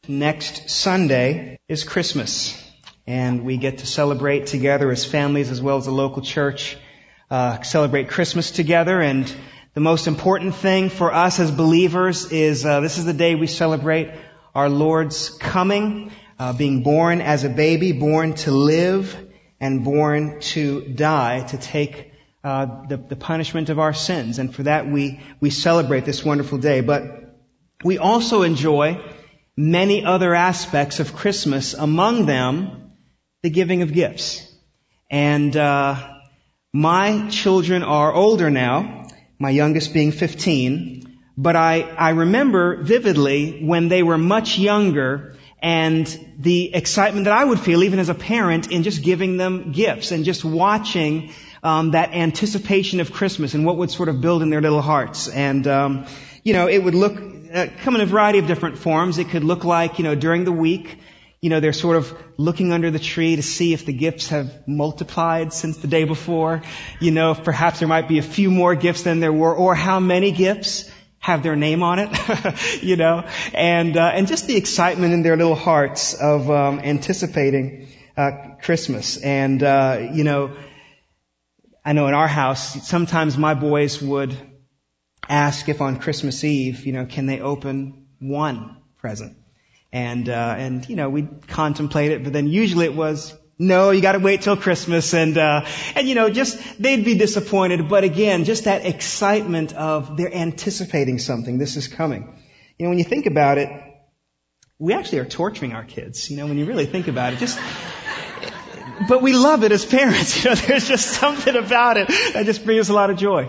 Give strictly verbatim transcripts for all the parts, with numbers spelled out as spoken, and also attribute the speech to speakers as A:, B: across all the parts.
A: Next Sunday is Christmas, and we get to celebrate together as families as well as the local church, uh, celebrate Christmas together. And the most important thing for us as believers is uh, this is the day we celebrate our Lord's coming, uh, being born as a baby, born to live and born to die, to take uh, the, the punishment of our sins. And for that we, we celebrate this wonderful day. But we also enjoy many other aspects of Christmas, among them the giving of gifts. And uh my children are older now, my youngest being fifteen, but I, I remember vividly when they were much younger and the excitement that I would feel even as a parent in just giving them gifts and just watching um that anticipation of Christmas and what would sort of build in their little hearts. And um you know, it would look Uh, come in a variety of different forms. It could look like, you know, during the week, you know, they're sort of looking under the tree to see if the gifts have multiplied since the day before. You know, if perhaps there might be a few more gifts than there were, or how many gifts have their name on it, you know, and uh, and just the excitement in their little hearts of um, anticipating uh, Christmas. And, uh, you know, I know in our house, sometimes my boys would ask if on Christmas Eve, you know, can they open one present? And, uh, and, you know, we'd contemplate it, but then usually it was, no, you gotta wait till Christmas. And, uh, and, you know, just, they'd be disappointed. But again, just that excitement of they're anticipating something. This is coming. You know, when you think about it, we actually are torturing our kids, you know, when you really think about it. Just, but we love it as parents. You know, there's just something about it that just brings us a lot of joy.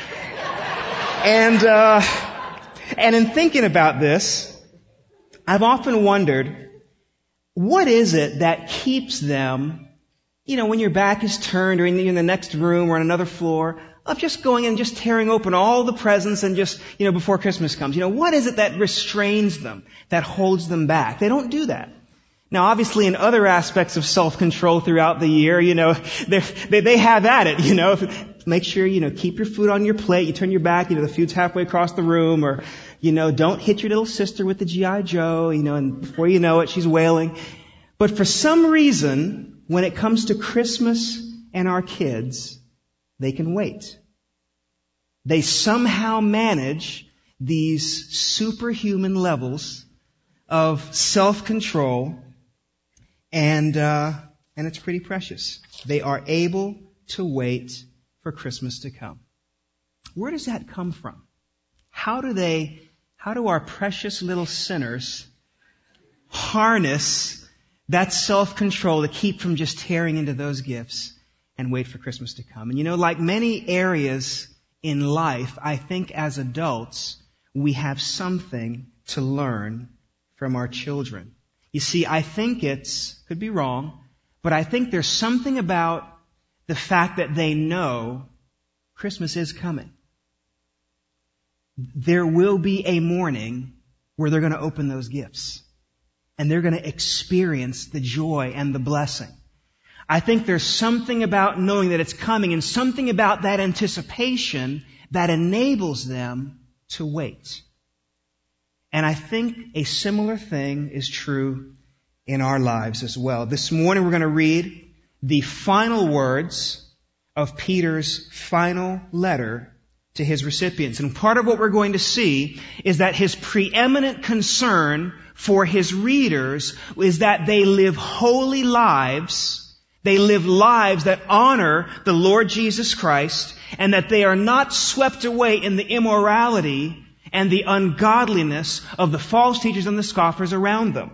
A: And, uh, and in thinking about this, I've often wondered, what is it that keeps them, you know, when your back is turned or in the, in the next room or on another floor, of just going and just tearing open all the presents and just, you know, before Christmas comes? You know, what is it that restrains them, that holds them back? They don't do that. Now, obviously, in other aspects of self-control throughout the year, you know, they they have at it, you know. Make sure, you know, keep your food on your plate. You turn your back, you know, the food's halfway across the room. Or, you know, don't hit your little sister with the G I Joe, you know, and before you know it, she's wailing. But for some reason, when it comes to Christmas and our kids, they can wait. They somehow manage these superhuman levels of self-control, and uh and it's pretty precious. They are able to wait for Christmas to come. Where does that come from? How do they, how do our precious little sinners harness that self-control to keep from just tearing into those gifts and wait for Christmas to come? And you know, like many areas in life, I think as adults, we have something to learn from our children. You see, I think it's, could be wrong, but I think there's something about the fact that they know Christmas is coming. There will be a morning where they're going to open those gifts. And they're going to experience the joy and the blessing. I think there's something about knowing that it's coming and something about that anticipation that enables them to wait. And I think a similar thing is true in our lives as well. This morning we're going to read the final words of Peter's final letter to his recipients. And part of what we're going to see is that his preeminent concern for his readers is that they live holy lives. They live lives that honor the Lord Jesus Christ, and that they are not swept away in the immorality and the ungodliness of the false teachers and the scoffers around them.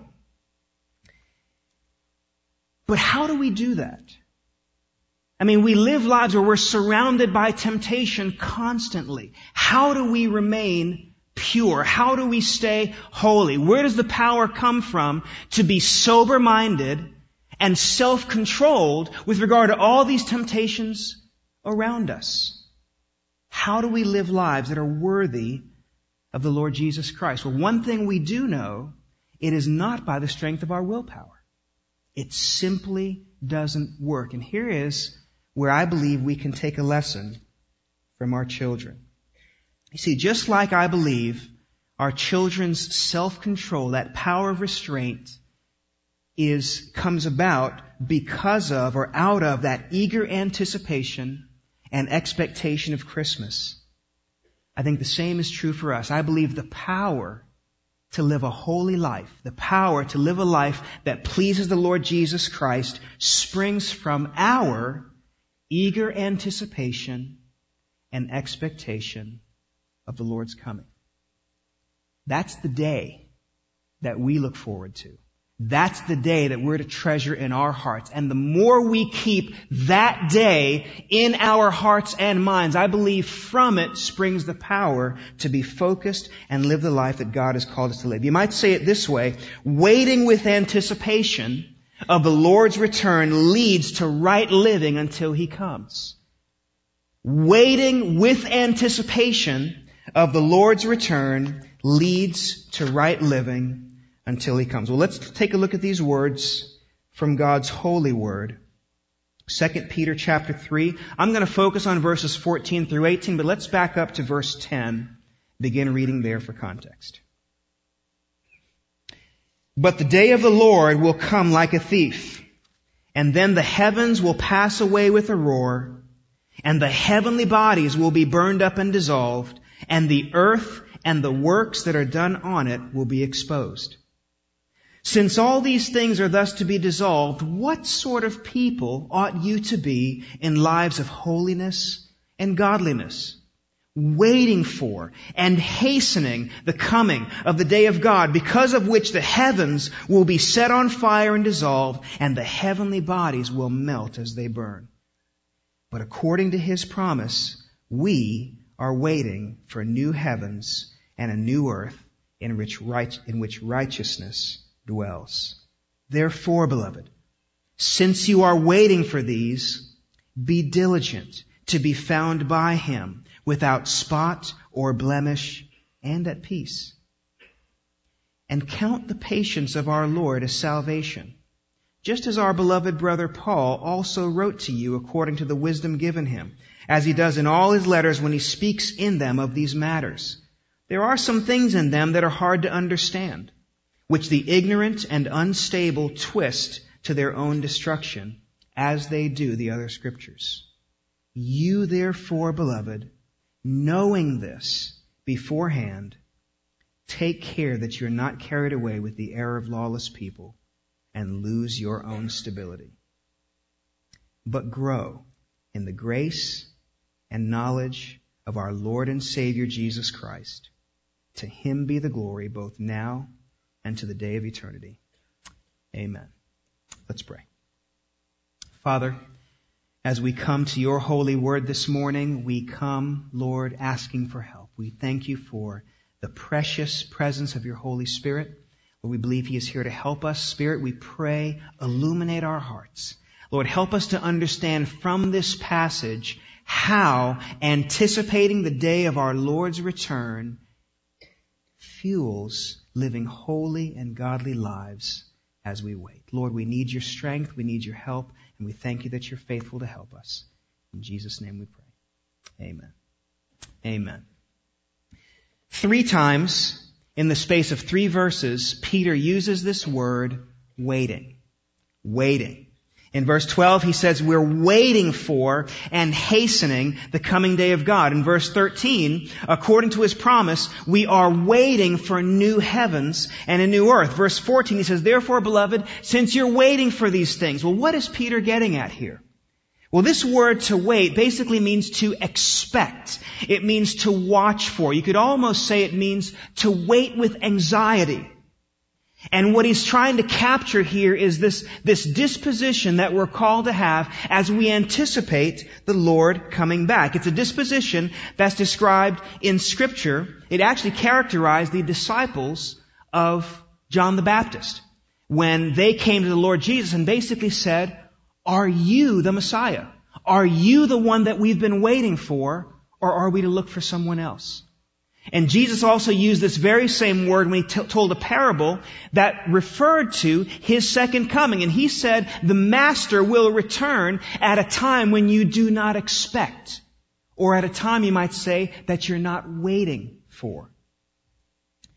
A: But how do we do that? I mean, we live lives where we're surrounded by temptation constantly. How do we remain pure? How do we stay holy? Where does the power come from to be sober-minded and self-controlled with regard to all these temptations around us? How do we live lives that are worthy of the Lord Jesus Christ? Well, one thing we do know, it is not by the strength of our willpower. It simply doesn't work. And here is where I believe we can take a lesson from our children. You see, just like I believe our children's self-control, that power of restraint, is comes about because of or out of that eager anticipation and expectation of Christmas. I think the same is true for us. I believe the power to live a holy life, the power to live a life that pleases the Lord Jesus Christ, springs from our eager anticipation and expectation of the Lord's coming. That's the day that we look forward to. That's the day that we're to treasure in our hearts. And the more we keep that day in our hearts and minds, I believe from it springs the power to be focused and live the life that God has called us to live. You might say it this way: waiting with anticipation of the Lord's return leads to right living until He comes. Waiting with anticipation of the Lord's return leads to right living until He comes. Well, let's take a look at these words from God's holy word. Second Peter chapter three. I'm going to focus on verses fourteen through eighteen, but let's back up to verse ten. Begin reading there for context. But the day of the Lord will come like a thief, and then the heavens will pass away with a roar, and the heavenly bodies will be burned up and dissolved, and the earth and the works that are done on it will be exposed. Since all these things are thus to be dissolved, what sort of people ought you to be in lives of holiness and godliness, waiting for and hastening the coming of the day of God, because of which the heavens will be set on fire and dissolved, and the heavenly bodies will melt as they burn? But according to His promise, we are waiting for new heavens and a new earth in which right, in which righteousness dwells. Therefore, beloved, since you are waiting for these, be diligent to be found by Him without spot or blemish and at peace. And count the patience of our Lord as salvation, just as our beloved brother Paul also wrote to you according to the wisdom given him, as he does in all his letters when he speaks in them of these matters. There are some things in them that are hard to understand, which the ignorant and unstable twist to their own destruction, as they do the other scriptures. You therefore, beloved, knowing this beforehand, take care that you're not carried away with the error of lawless people and lose your own stability, but grow in the grace and knowledge of our Lord and Savior Jesus Christ. To Him be the glory both now and to the day of eternity. Amen. Let's pray. Father, as we come to your holy word this morning, we come, Lord, asking for help. We thank you for the precious presence of your Holy Spirit. Lord, we believe He is here to help us. Spirit, we pray, illuminate our hearts. Lord, help us to understand from this passage how anticipating the day of our Lord's return fuels living holy and godly lives as we wait. Lord, we need your strength, we need your help, and we thank you that you're faithful to help us. In Jesus' name we pray. Amen. Amen. Three times in the space of three verses, Peter uses this word, waiting. Waiting. In verse twelve, he says we're waiting for and hastening the coming day of God. In verse thirteen, according to His promise, we are waiting for new heavens and a new earth. Verse fourteen, he says, therefore, beloved, since you're waiting for these things. Well, what is Peter getting at here? Well, this word to wait basically means to expect. It means to watch for. You could almost say it means to wait with anxiety. And what he's trying to capture here is this, this disposition that we're called to have as we anticipate the Lord coming back. It's a disposition that's described in Scripture. It actually characterized the disciples of John the Baptist when they came to the Lord Jesus and basically said, are you the Messiah? Are you the one that we've been waiting for, or are we to look for someone else? And Jesus also used this very same word when He t- told a parable that referred to His second coming. And He said, the Master will return at a time when you do not expect, or at a time, you might say, that you're not waiting for.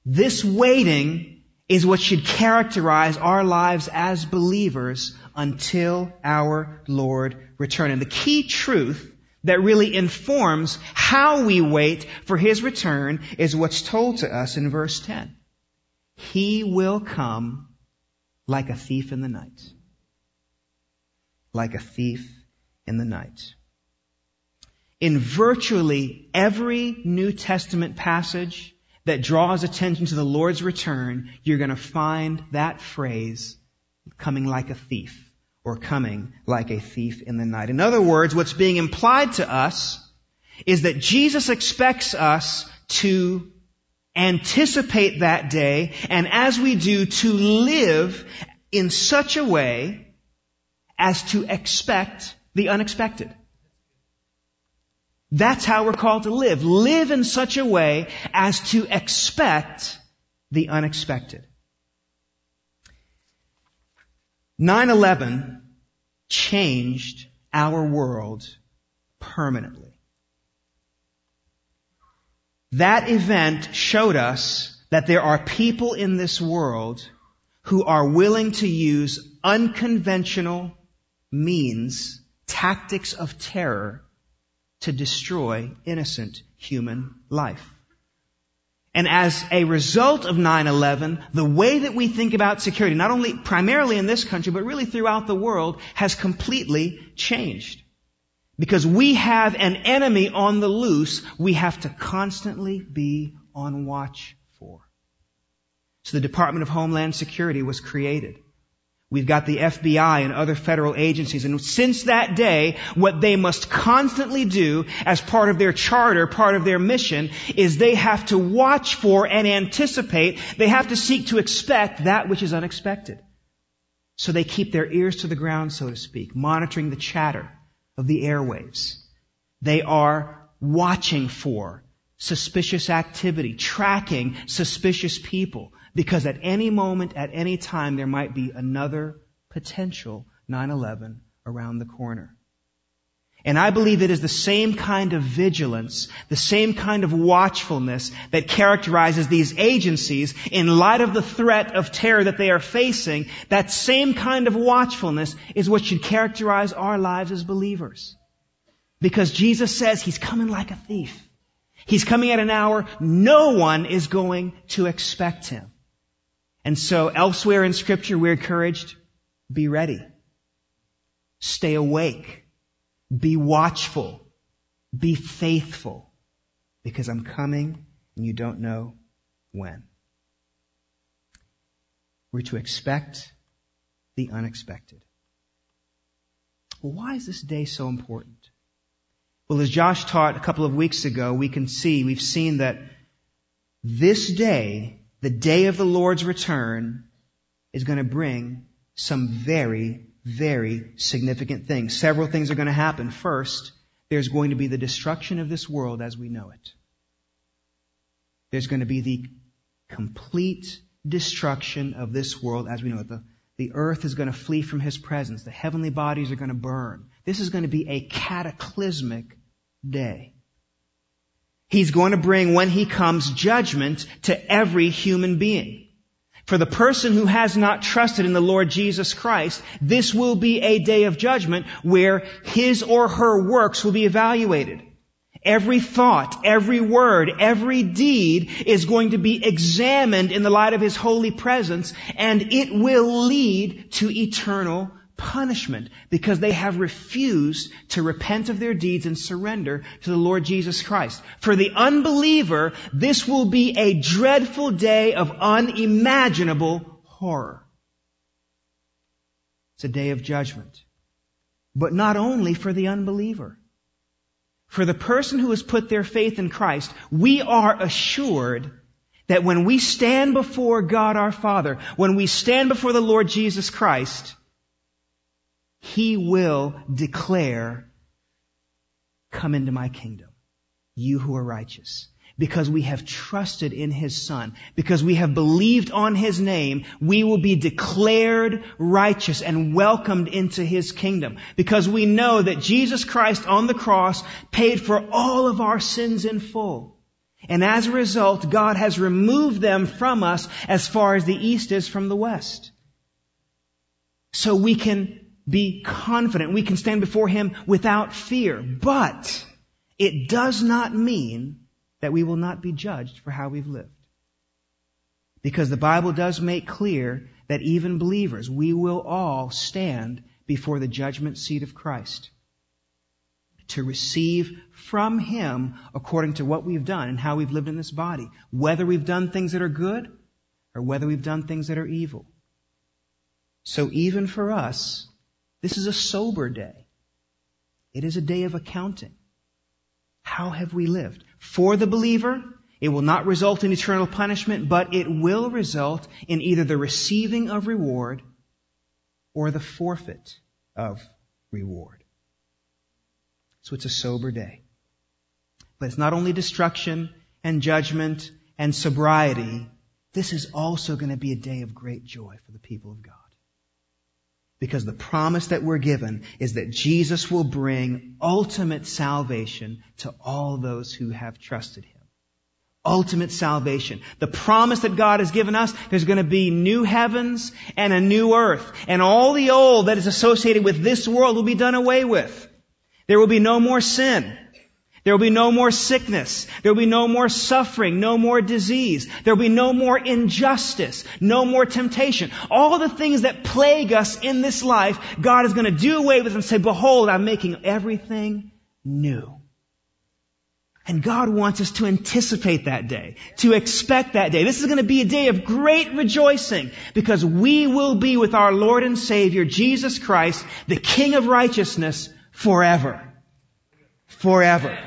A: This waiting is what should characterize our lives as believers until our Lord return. And the key truth that really informs how we wait for His return is what's told to us in verse ten. He will come like a thief in the night. Like a thief in the night. In virtually every New Testament passage that draws attention to the Lord's return, you're going to find that phrase, coming like a thief, or coming like a thief in the night. In other words, what's being implied to us is that Jesus expects us to anticipate that day, and as we do, to live in such a way as to expect the unexpected. That's how we're called to live. Live in such a way as to expect the unexpected. nine eleven changed our world permanently. That event showed us that there are people in this world who are willing to use unconventional means, tactics of terror, to destroy innocent human life. And as a result of nine eleven, the way that we think about security, not only primarily in this country, but really throughout the world, has completely changed. Because we have an enemy on the loose we have to constantly be on watch for. So the Department of Homeland Security was created. We've got the F B I and other federal agencies. And since that day, what they must constantly do as part of their charter, part of their mission, is they have to watch for and anticipate. They have to seek to expect that which is unexpected. So they keep their ears to the ground, so to speak, monitoring the chatter of the airwaves. They are watching for suspicious activity, tracking suspicious people, because at any moment, at any time, there might be another potential nine eleven around the corner. And I believe it is the same kind of vigilance, the same kind of watchfulness that characterizes these agencies in light of the threat of terror that they are facing. That same kind of watchfulness is what should characterize our lives as believers. Because Jesus says He's coming like a thief. He's coming at an hour no one is going to expect Him. And so elsewhere in Scripture we're encouraged, be ready. Stay awake. Be watchful. Be faithful. Because I'm coming and you don't know when. We're to expect the unexpected. Well, why is this day so important? Well, as Josh taught a couple of weeks ago, we can see, we've seen that this day, the day of the Lord's return, is going to bring some very, very significant things. Several things are going to happen. First, there's going to be the destruction of this world as we know it. There's going to be the complete destruction of this world as we know it. The, the earth is going to flee from His presence. The heavenly bodies are going to burn. This is going to be a cataclysmic day. He's going to bring, when He comes, judgment to every human being. For the person who has not trusted in the Lord Jesus Christ, this will be a day of judgment where his or her works will be evaluated. Every thought, every word, every deed is going to be examined in the light of His holy presence, and it will lead to eternal punishment because they have refused to repent of their deeds and surrender to the Lord Jesus Christ. For the unbeliever, this will be a dreadful day of unimaginable horror. It's a day of judgment. But not only for the unbeliever. For the person who has put their faith in Christ, we are assured that when we stand before God our Father, when we stand before the Lord Jesus Christ, He will declare, "Come into my kingdom, you who are righteous." Because we have trusted in His Son, because we have believed on His name, we will be declared righteous and welcomed into His kingdom. Because we know that Jesus Christ on the cross paid for all of our sins in full. And as a result, God has removed them from us as far as the east is from the west. So we can be confident. We can stand before Him without fear. But it does not mean that we will not be judged for how we've lived. Because the Bible does make clear that even believers, we will all stand before the judgment seat of Christ to receive from Him according to what we've done and how we've lived in this body. Whether we've done things that are good or whether we've done things that are evil. So even for us, this is a sober day. It is a day of accounting. How have we lived? For the believer, it will not result in eternal punishment, but it will result in either the receiving of reward or the forfeit of reward. So it's a sober day. But it's not only destruction and judgment and sobriety. This is also going to be a day of great joy for the people of God. Because the promise that we're given is that Jesus will bring ultimate salvation to all those who have trusted Him. Ultimate salvation. The promise that God has given us, there's going to be new heavens and a new earth. And all the old that is associated with this world will be done away with. There will be no more sin. There will be no more sickness. There will be no more suffering, no more disease. There will be no more injustice, no more temptation. All the things that plague us in this life, God is going to do away with and say, behold, I'm making everything new. And God wants us to anticipate that day, to expect that day. This is going to be a day of great rejoicing because we will be with our Lord and Savior, Jesus Christ, the King of righteousness, forever. Forever.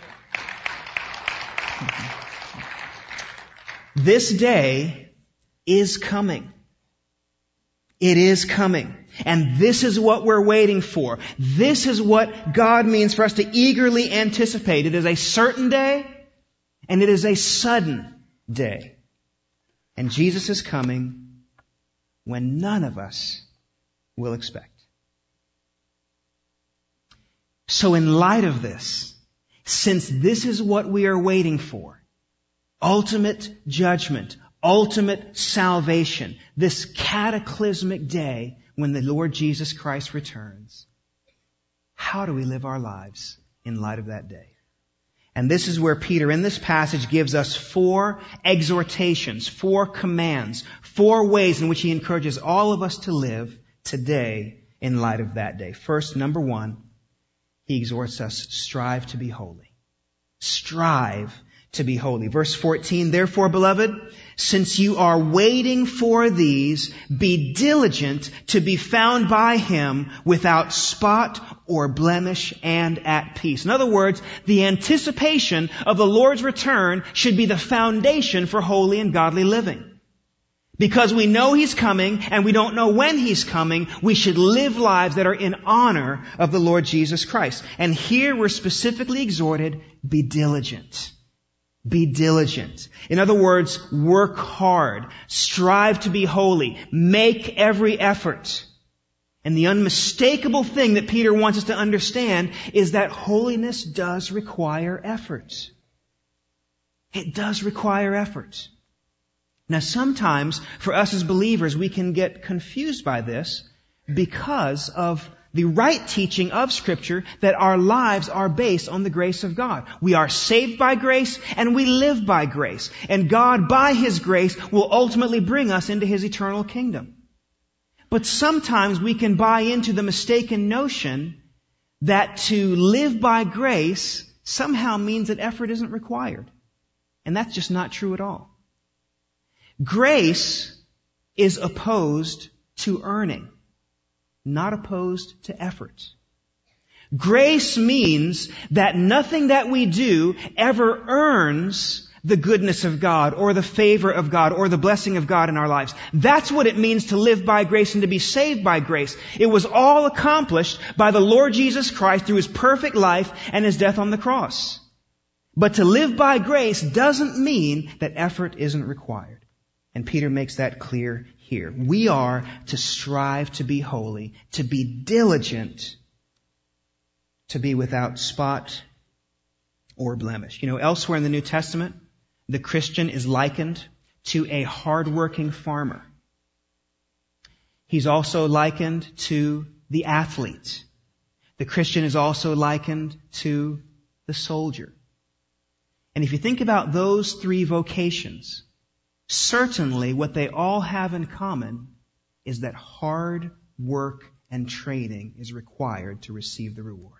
A: This day is coming. It is coming. And this is what we're waiting for. This is what God means for us to eagerly anticipate. It is a certain day, and it is a sudden day. And Jesus is coming when none of us will expect. So in light of this, since this is what we are waiting for, ultimate judgment, ultimate salvation, this cataclysmic day when the Lord Jesus Christ returns, how do we live our lives in light of that day? And this is where Peter in this passage gives us four exhortations, four commands, four ways in which he encourages all of us to live today in light of that day. First, number one, he exhorts us, strive to be holy. Strive to be holy. Verse fourteen, therefore, beloved, since you are waiting for these, be diligent to be found by Him without spot or blemish and at peace. In other words, the anticipation of the Lord's return should be the foundation for holy and godly living. Because we know He's coming and we don't know when He's coming, we should live lives that are in honor of the Lord Jesus Christ. And here we're specifically exhorted, be diligent. Be diligent. In other words, work hard. Strive to be holy. Make every effort. And the unmistakable thing that Peter wants us to understand is that holiness does require effort. It does require effort. Now sometimes, for us as believers, we can get confused by this because of the right teaching of Scripture that our lives are based on the grace of God. We are saved by grace and we live by grace. And God, by His grace, will ultimately bring us into His eternal kingdom. But sometimes we can buy into the mistaken notion that to live by grace somehow means that effort isn't required. And that's just not true at all. Grace is opposed to earning, not opposed to effort. Grace means that nothing that we do ever earns the goodness of God or the favor of God or the blessing of God in our lives. That's what it means to live by grace and to be saved by grace. It was all accomplished by the Lord Jesus Christ through His perfect life and His death on the cross. But to live by grace doesn't mean that effort isn't required. And Peter makes that clear here. We are to strive to be holy, to be diligent, to be without spot or blemish. You know, elsewhere in the New Testament, the Christian is likened to a hardworking farmer. He's also likened to the athlete. The Christian is also likened to the soldier. And if you think about those three vocations, certainly what they all have in common is that hard work and training is required to receive the reward.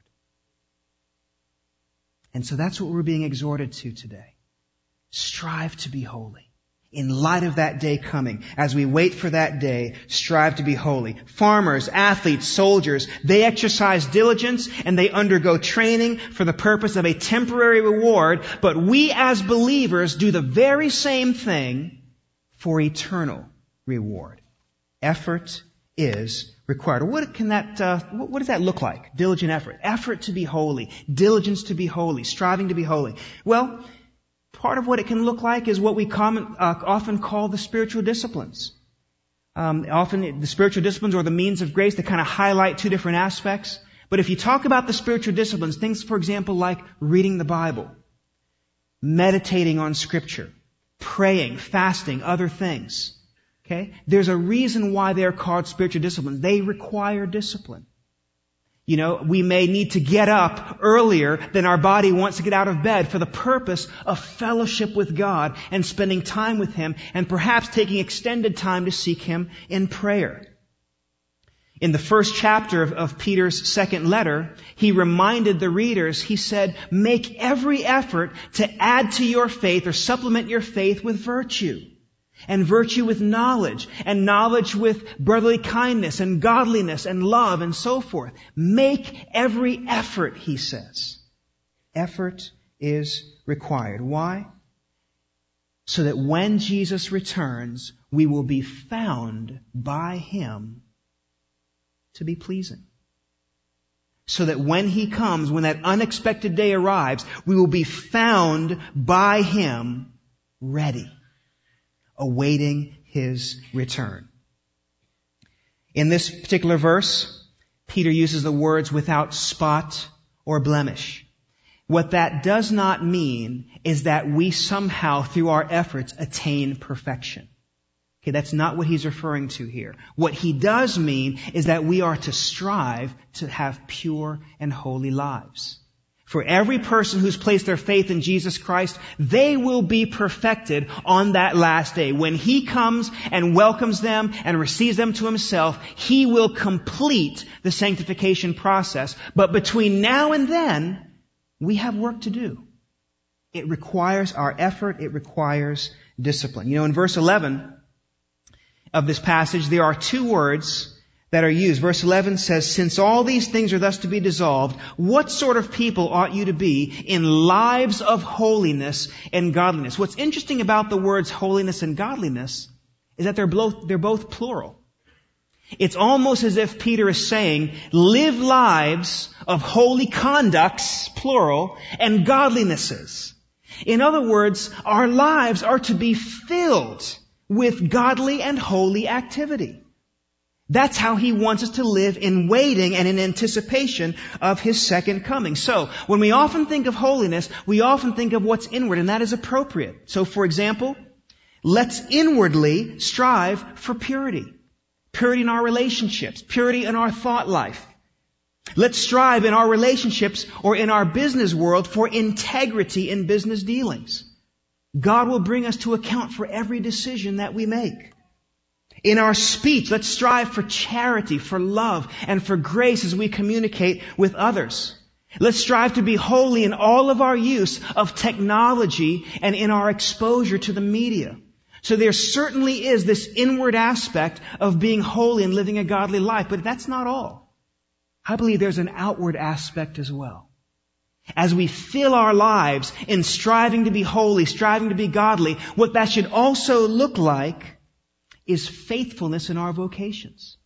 A: And so that's what we're being exhorted to today. Strive to be holy. In light of that day coming, as we wait for that day, strive to be holy. Farmers, athletes, soldiers, they exercise diligence and they undergo training for the purpose of a temporary reward, but we as believers do the very same thing for eternal reward. Effort is required. What can that, uh, what does that look like? Diligent effort. Effort to be holy. Diligence to be holy. Striving to be holy. Well, part of what it can look like is what we common, uh, often call the spiritual disciplines. Um, often the spiritual disciplines or the means of grace, they kind of highlight two different aspects. But if you talk about the spiritual disciplines, things, for example, like reading the Bible, meditating on Scripture, praying, fasting, other things. Okay? There's a reason why they're called spiritual disciplines. They require discipline. You know, we may need to get up earlier than our body wants to get out of bed for the purpose of fellowship with God and spending time with Him and perhaps taking extended time to seek Him in prayer. In the first chapter of, of Peter's second letter, he reminded the readers, he said, make every effort to add to your faith or supplement your faith with virtue. And virtue with knowledge, and knowledge with brotherly kindness, and godliness, and love, and so forth. Make every effort, he says. Effort is required. Why? So that when Jesus returns, we will be found by Him to be pleasing. So that when He comes, when that unexpected day arrives, we will be found by Him ready, awaiting His return. In this particular verse, Peter uses the words without spot or blemish. What that does not mean is that we somehow, through our efforts, attain perfection. Okay, that's not what he's referring to here. What he does mean is that we are to strive to have pure and holy lives. For every person who's placed their faith in Jesus Christ, they will be perfected on that last day. When He comes and welcomes them and receives them to Himself, He will complete the sanctification process. But between now and then, we have work to do. It requires our effort. It requires discipline. You know, in verse eleven of this passage, there are two words that are used. Verse eleven says, since all these things are thus to be dissolved, what sort of people ought you to be in lives of holiness and godliness? What's interesting about the words holiness and godliness is that they're both, they're both plural. It's almost as if Peter is saying, live lives of holy conducts, plural, and godlinesses. In other words, our lives are to be filled with godly and holy activity. That's how He wants us to live in waiting and in anticipation of His second coming. So, when we often think of holiness, we often think of what's inward, and that is appropriate. So, for example, let's inwardly strive for purity. Purity in our relationships. Purity in our thought life. Let's strive in our relationships or in our business world for integrity in business dealings. God will bring us to account for every decision that we make. In our speech, let's strive for charity, for love, and for grace as we communicate with others. Let's strive to be holy in all of our use of technology and in our exposure to the media. So there certainly is this inward aspect of being holy and living a godly life, but that's not all. I believe there's an outward aspect as well. As we fill our lives in striving to be holy, striving to be godly, what that should also look like is faithfulness in our vocations.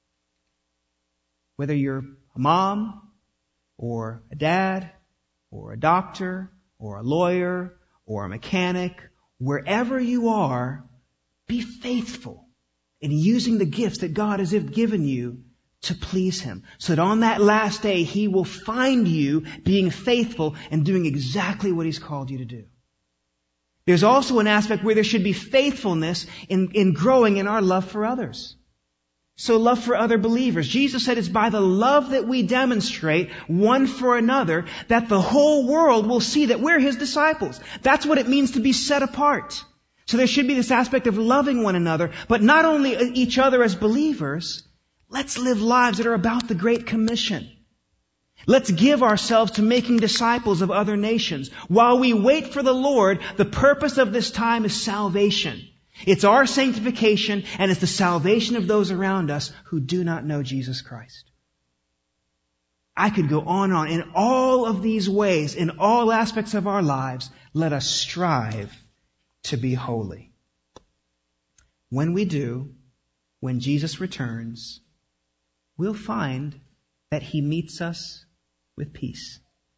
A: Whether you're a mom, or a dad, or a doctor, or a lawyer, or a mechanic, wherever you are, be faithful in using the gifts that God has given you to please Him. So that on that last day, He will find you being faithful and doing exactly what He's called you to do. There's also an aspect where there should be faithfulness in, in growing in our love for others. So love for other believers. Jesus said it's by the love that we demonstrate one for another that the whole world will see that we're His disciples. That's what it means to be set apart. So there should be this aspect of loving one another, but not only each other as believers. Let's live lives that are about the Great Commission. Let's give ourselves to making disciples of other nations. While we wait for the Lord, the purpose of this time is salvation. It's our sanctification, and it's the salvation of those around us who do not know Jesus Christ. I could go on and on. In all of these ways, in all aspects of our lives, let us strive to be holy. When we do, when Jesus returns, we'll find that He meets us with peace.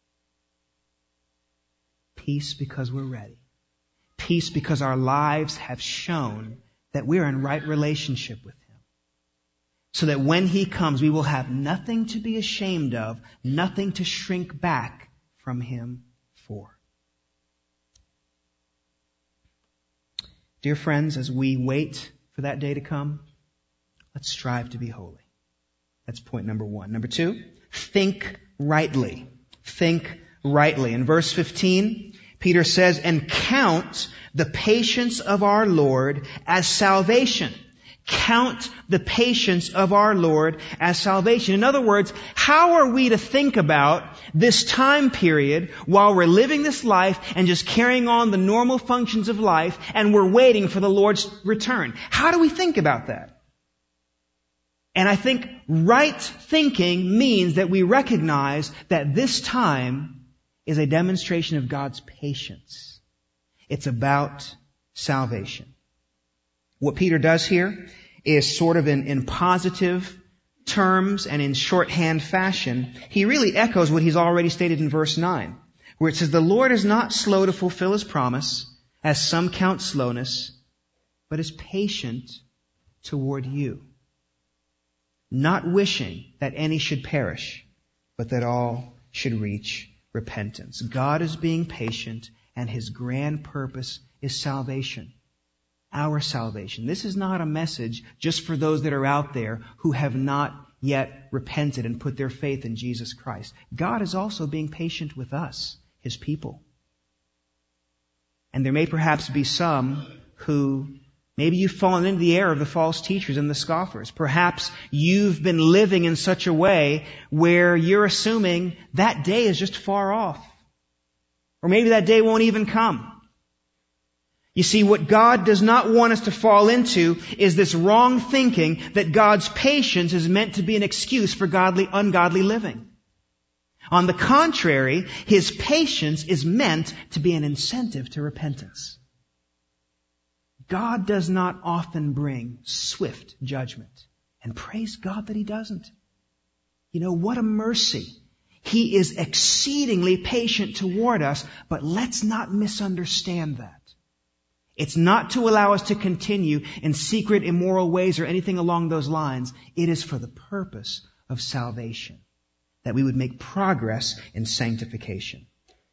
A: Peace because we're ready. Peace because our lives have shown that we're in right relationship with Him. So that when He comes, we will have nothing to be ashamed of, nothing to shrink back from Him for. Dear friends, as we wait for that day to come, let's strive to be holy. That's point number one. Number two, think rightly. Think rightly. In verse fifteen, Peter says, and count the patience of our Lord as salvation. Count the patience of our Lord as salvation. In other words, how are we to think about this time period while we're living this life and just carrying on the normal functions of life and we're waiting for the Lord's return? How do we think about that? And I think right thinking means that we recognize that this time is a demonstration of God's patience. It's about salvation. What Peter does here is sort of in, in positive terms and in shorthand fashion. He really echoes what he's already stated in verse nine, where it says, the Lord is not slow to fulfill His promise, as some count slowness, but is patient toward you, not wishing that any should perish, but that all should reach repentance. God is being patient, and His grand purpose is salvation. Our salvation. This is not a message just for those that are out there who have not yet repented and put their faith in Jesus Christ. God is also being patient with us, His people. And there may perhaps be some who maybe you've fallen into the error of the false teachers and the scoffers. Perhaps you've been living in such a way where you're assuming that day is just far off. Or maybe that day won't even come. You see, what God does not want us to fall into is this wrong thinking that God's patience is meant to be an excuse for godly, ungodly living. On the contrary, His patience is meant to be an incentive to repentance. God does not often bring swift judgment. And praise God that He doesn't. You know, what a mercy. He is exceedingly patient toward us, but let's not misunderstand that. It's not to allow us to continue in secret, immoral ways or anything along those lines. It is for the purpose of salvation, that we would make progress in sanctification.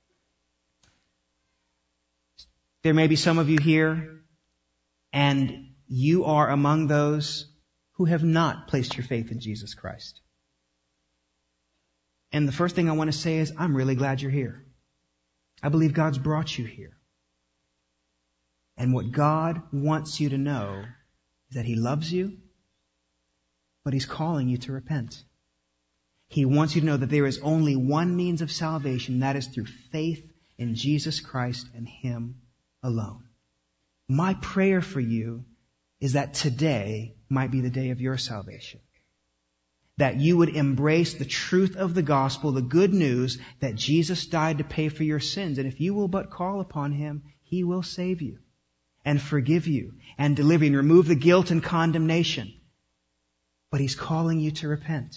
A: There may be some of you here, and you are among those who have not placed your faith in Jesus Christ. And the first thing I want to say is, I'm really glad you're here. I believe God's brought you here. And what God wants you to know is that He loves you, but He's calling you to repent. He wants you to know that there is only one means of salvation, and that is through faith in Jesus Christ and Him alone. My prayer for you is that today might be the day of your salvation. That you would embrace the truth of the gospel, the good news that Jesus died to pay for your sins. And if you will but call upon Him, He will save you and forgive you and deliver you and remove the guilt and condemnation. But He's calling you to repent.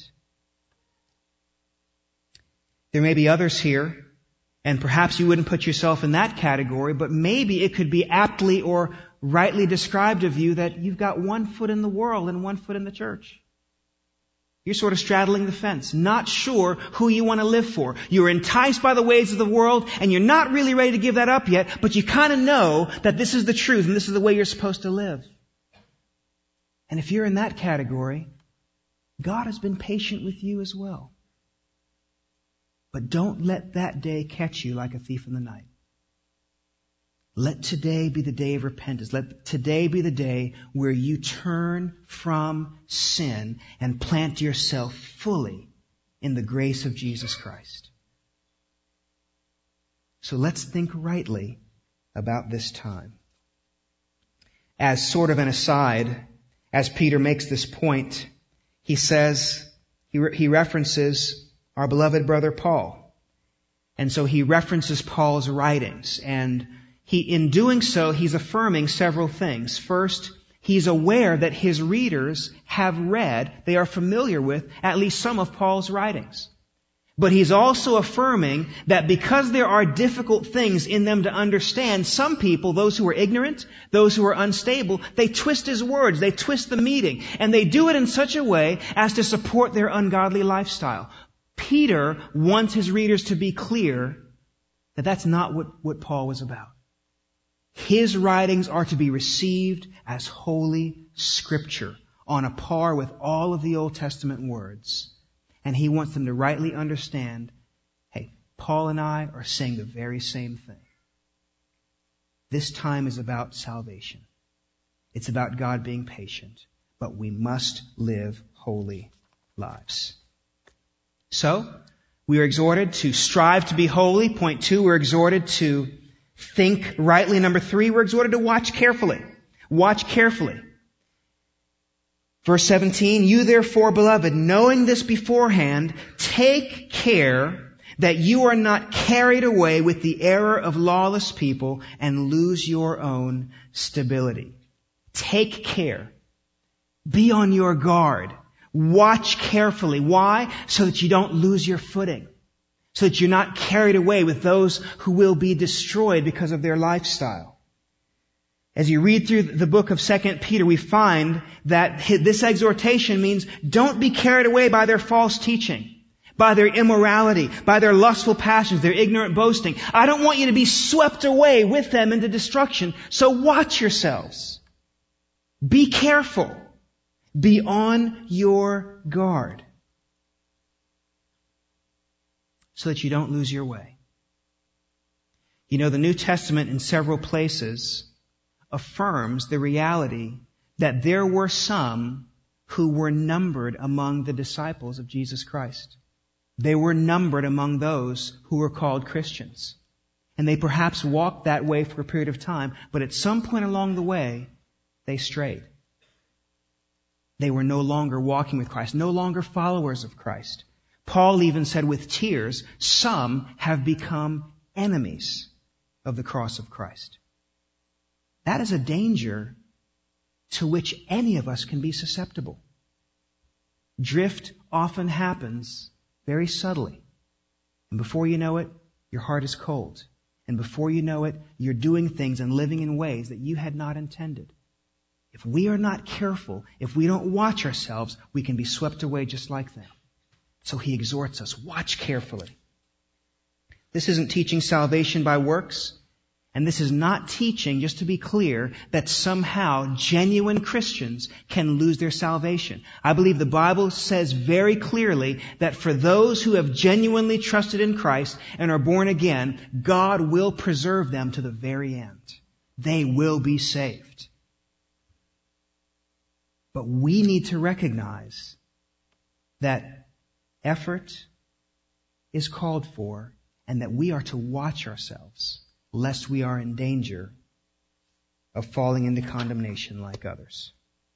A: There may be others here, and perhaps you wouldn't put yourself in that category, but maybe it could be aptly or rightly described of you that you've got one foot in the world and one foot in the church. You're sort of straddling the fence, not sure who you want to live for. You're enticed by the ways of the world, and you're not really ready to give that up yet, but you kind of know that this is the truth and this is the way you're supposed to live. And if you're in that category, God has been patient with you as well. But don't let that day catch you like a thief in the night. Let today be the day of repentance. Let today be the day where you turn from sin and plant yourself fully in the grace of Jesus Christ. So let's think rightly about this time. As sort of an aside, as Peter makes this point, he says, he, re- he references our beloved brother Paul. And so he references Paul's writings, and He, in doing so, he's affirming several things. First, he's aware that his readers have read, they are familiar with, at least some of Paul's writings. But he's also affirming that because there are difficult things in them to understand, some people, those who are ignorant, those who are unstable, they twist his words, they twist the meaning, and they do it in such a way as to support their ungodly lifestyle. Peter wants his readers to be clear that that's not what, what Paul was about. His writings are to be received as Holy Scripture, on a par with all of the Old Testament words. And he wants them to rightly understand, hey, Paul and I are saying the very same thing. This time is about salvation. It's about God being patient. But we must live holy lives. So, we are exhorted to strive to be holy. Point two, we're exhorted to think rightly. Number three, we're exhorted to watch carefully. Watch carefully. Verse seventeen, you therefore, beloved, knowing this beforehand, take care that you are not carried away with the error of lawless people and lose your own stability. Take care. Be on your guard. Watch carefully. Why? So that you don't lose your footing. So that you're not carried away with those who will be destroyed because of their lifestyle. As you read through the book of Second Peter, we find that this exhortation means don't be carried away by their false teaching, by their immorality, by their lustful passions, their ignorant boasting. I don't want you to be swept away with them into destruction. So watch yourselves. Be careful. Be on your guard, so that you don't lose your way. You know, the New Testament in several places affirms the reality that there were some who were numbered among the disciples of Jesus Christ. They were numbered among those who were called Christians. And they perhaps walked that way for a period of time, but at some point along the way, they strayed. They were no longer walking with Christ, no longer followers of Christ. Paul even said with tears, some have become enemies of the cross of Christ. That is a danger to which any of us can be susceptible. Drift often happens very subtly. And before you know it, your heart is cold. And before you know it, you're doing things and living in ways that you had not intended. If we are not careful, if we don't watch ourselves, we can be swept away just like them. So he exhorts us, watch carefully. This isn't teaching salvation by works. And this is not teaching, just to be clear, that somehow genuine Christians can lose their salvation. I believe the Bible says very clearly that for those who have genuinely trusted in Christ and are born again, God will preserve them to the very end. They will be saved. But we need to recognize that effort is called for and that we are to watch ourselves, lest we are in danger of falling into condemnation like others.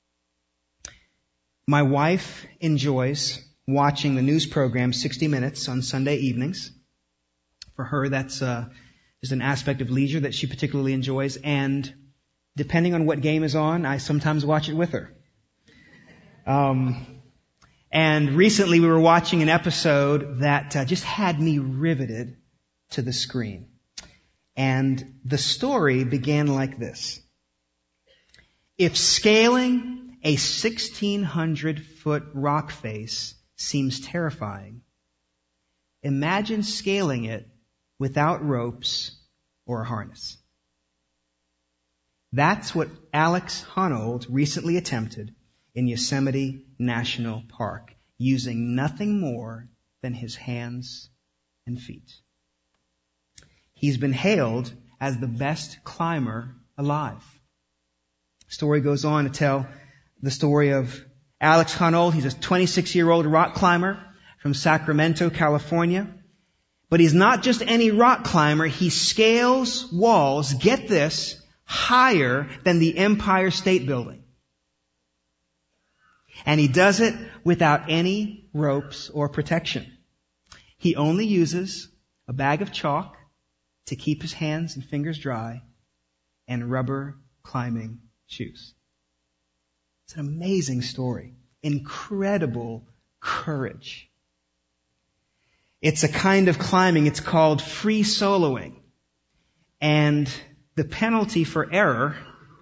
A: My wife enjoys watching the news program sixty minutes on Sunday evenings. For her, that's uh, is an aspect of leisure that she particularly enjoys. And depending on what game is on, I sometimes watch it with her. Um, and recently we were watching an episode that uh, just had me riveted to the screen. And the story began like this. If scaling a sixteen hundred foot rock face seems terrifying, imagine scaling it without ropes or a harness. That's what Alex Honnold recently attempted in Yosemite National Park, using nothing more than his hands and feet. He's been hailed as the best climber alive. The story goes on to tell the story of Alex Honnold. He's a twenty-six-year-old rock climber from Sacramento, California. But he's not just any rock climber. He scales walls, get this, higher than the Empire State Building. And he does it without any ropes or protection. He only uses a bag of chalk to keep his hands and fingers dry and rubber climbing shoes. It's an amazing story. Incredible courage. It's a kind of climbing. It's called free soloing. And the penalty for error,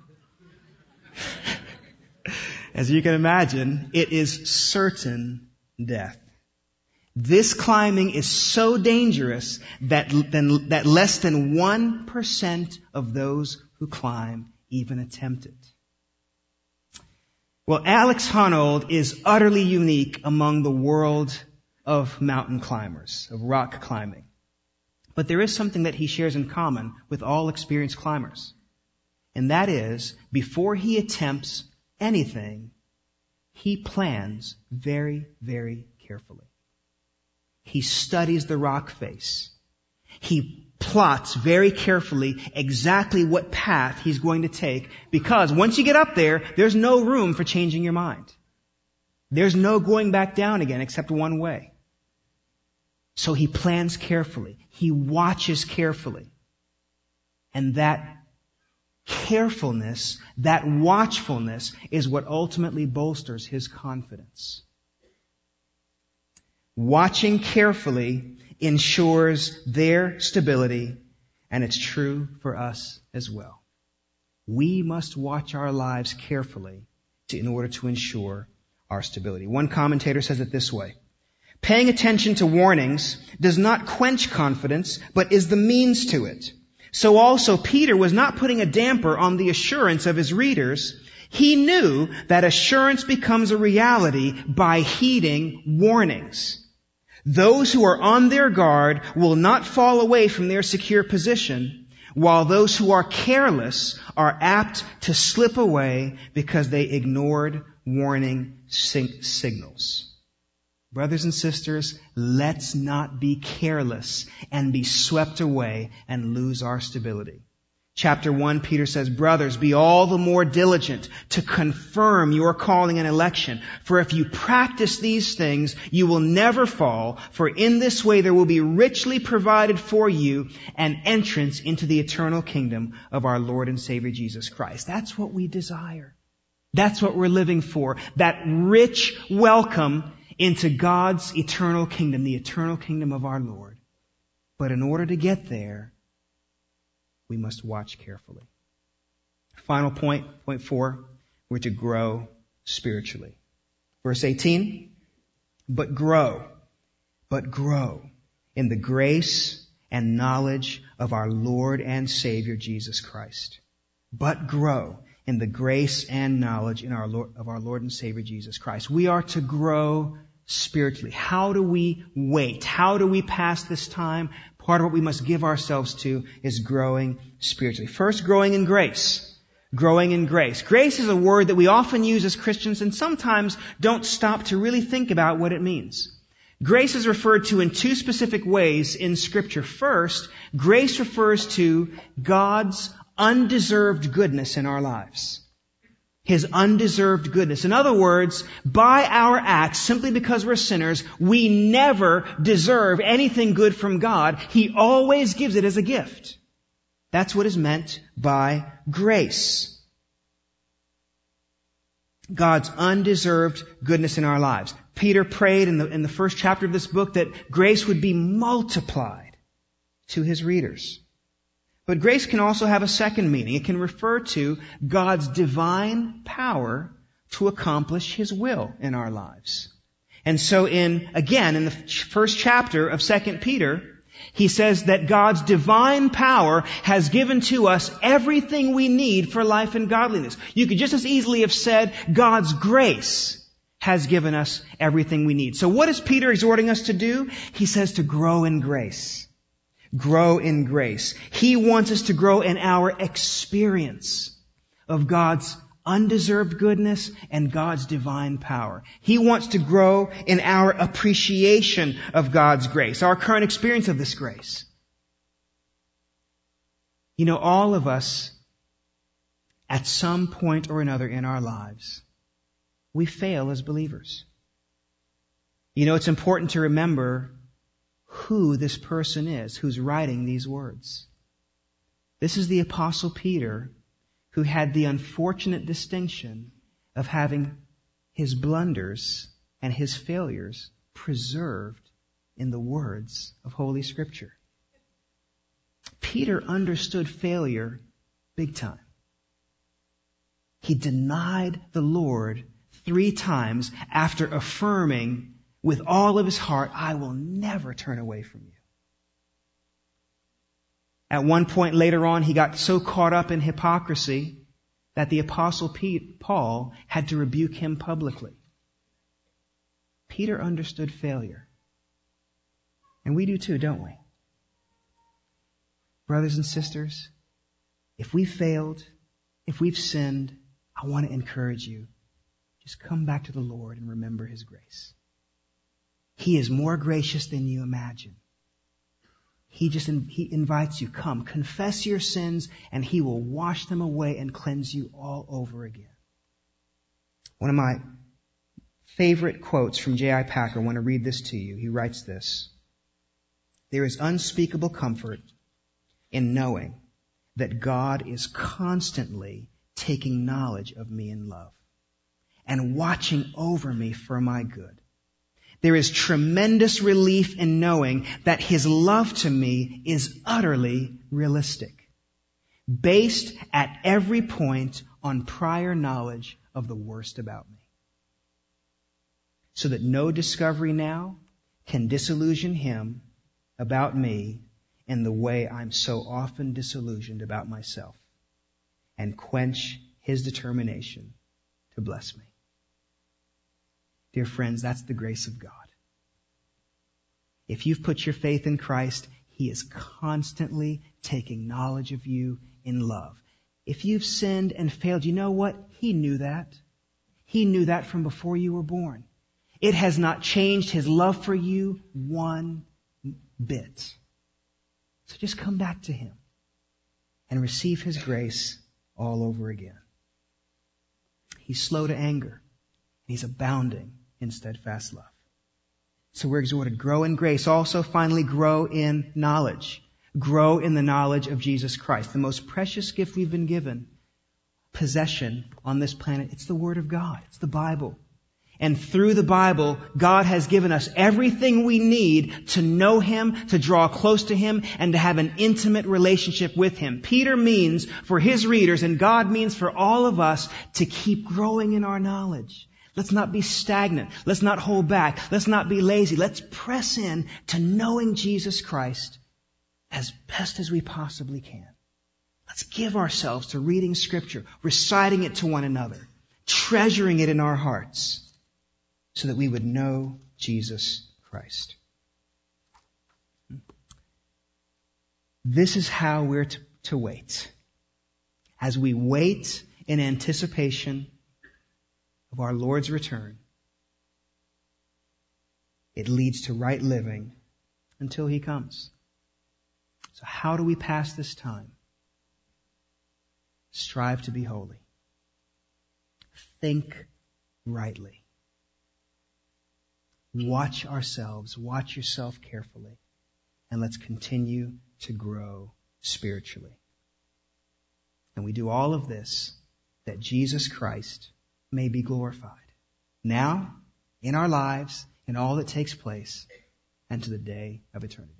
A: as you can imagine, it is certain death. This climbing is so dangerous that, that less than one percent of those who climb even attempt it. Well, Alex Honnold is utterly unique among the world of mountain climbers, of rock climbing. But there is something that he shares in common with all experienced climbers. And that is, before he attempts anything, he plans very, very carefully. He studies the rock face. He plots very carefully exactly what path he's going to take, because once you get up there, there's no room for changing your mind. There's no going back down again except one way. So he plans carefully. He watches carefully. And that carefulness, that watchfulness is what ultimately bolsters his confidence. Watching carefully ensures their stability, and it's true for us as well. We must watch our lives carefully to, in order to ensure our stability. One commentator says it this way: paying attention to warnings does not quench confidence, but is the means to it. So also Peter was not putting a damper on the assurance of his readers. He knew that assurance becomes a reality by heeding warnings. Those who are on their guard will not fall away from their secure position, while those who are careless are apt to slip away because they ignored warning sig- signals. Brothers and sisters, let's not be careless and be swept away and lose our stability. Chapter one, Peter says, brothers, be all the more diligent to confirm your calling and election. For if you practice these things, you will never fall. For in this way there will be richly provided for you an entrance into the eternal kingdom of our Lord and Savior Jesus Christ. That's what we desire. That's what we're living for. That rich welcome into God's eternal kingdom, the eternal kingdom of our Lord. But in order to get there, we must watch carefully. Final point, point four, we're to grow spiritually. Verse eighteen, but grow, but grow in the grace and knowledge of our Lord and Savior Jesus Christ. But grow in the grace and knowledge in our Lord, of our Lord and Savior Jesus Christ. We are to grow spiritually. How do we wait? How do we pass this time? Part of what we must give ourselves to is growing spiritually. First, growing in grace. Growing in grace. Grace is a word that we often use as Christians and sometimes don't stop to really think about what it means. Grace is referred to in two specific ways in Scripture. First, grace refers to God's undeserved goodness in our lives. His undeserved goodness. In other words, by our acts, simply because we're sinners, we never deserve anything good from God. He always gives it as a gift. That's what is meant by grace. God's undeserved goodness in our lives. Peter prayed in the, in the first chapter of this book that grace would be multiplied to his readers. But grace can also have a second meaning. It can refer to God's divine power to accomplish His will in our lives. And so in, again, in the first chapter of Second Peter, he says that God's divine power has given to us everything we need for life and godliness. You could just as easily have said God's grace has given us everything we need. So what is Peter exhorting us to do? He says to grow in grace. Grow in grace. He wants us to grow in our experience of God's undeserved goodness and God's divine power. He wants to grow in our appreciation of God's grace, our current experience of this grace. You know, all of us, at some point or another in our lives, we fail as believers. You know, it's important to remember who this person is who's writing these words. This is the Apostle Peter, who had the unfortunate distinction of having his blunders and his failures preserved in the words of Holy Scripture. Peter understood failure big time. He denied the Lord three times after affirming with all of his heart, I will never turn away from you. At one point later on, he got so caught up in hypocrisy that the Apostle Paul had to rebuke him publicly. Peter understood failure. And we do too, don't we? Brothers and sisters, if we failed, if we've sinned, I want to encourage you. Just come back to the Lord and remember His grace. He is more gracious than you imagine. He just he invites you, come, confess your sins, and He will wash them away and cleanse you all over again. One of my favorite quotes from J I Packer, I want to read this to you. He writes this: there is unspeakable comfort in knowing that God is constantly taking knowledge of me in love and watching over me for my good. There is tremendous relief in knowing that His love to me is utterly realistic, based at every point on prior knowledge of the worst about me. So that no discovery now can disillusion Him about me in the way I'm so often disillusioned about myself, and quench His determination to bless me. Dear friends, that's the grace of God. If you've put your faith in Christ, He is constantly taking knowledge of you in love. If you've sinned and failed, you know what? He knew that. He knew that from before you were born. It has not changed His love for you one bit. So just come back to Him and receive His grace all over again. He's slow to anger. He's abounding in steadfast love. So we're exhorted, grow in grace. Also, finally, grow in knowledge. Grow in the knowledge of Jesus Christ. The most precious gift we've been given, possession on this planet, it's the Word of God. It's the Bible. And through the Bible, God has given us everything we need to know Him, to draw close to Him, and to have an intimate relationship with Him. Peter means for his readers, and God means for all of us, to keep growing in our knowledge. Let's not be stagnant. Let's not hold back. Let's not be lazy. Let's press in to knowing Jesus Christ as best as we possibly can. Let's give ourselves to reading Scripture, reciting it to one another, treasuring it in our hearts, so that we would know Jesus Christ. This is how we're to, to wait. As we wait in anticipation of our Lord's return, it leads to right living until He comes. So how do we pass this time? Strive to be holy. Think rightly. Watch ourselves, watch yourself carefully, and let's continue to grow spiritually. And we do all of this that Jesus Christ may be glorified, now, in our lives, in all that takes place, and to the day of eternity.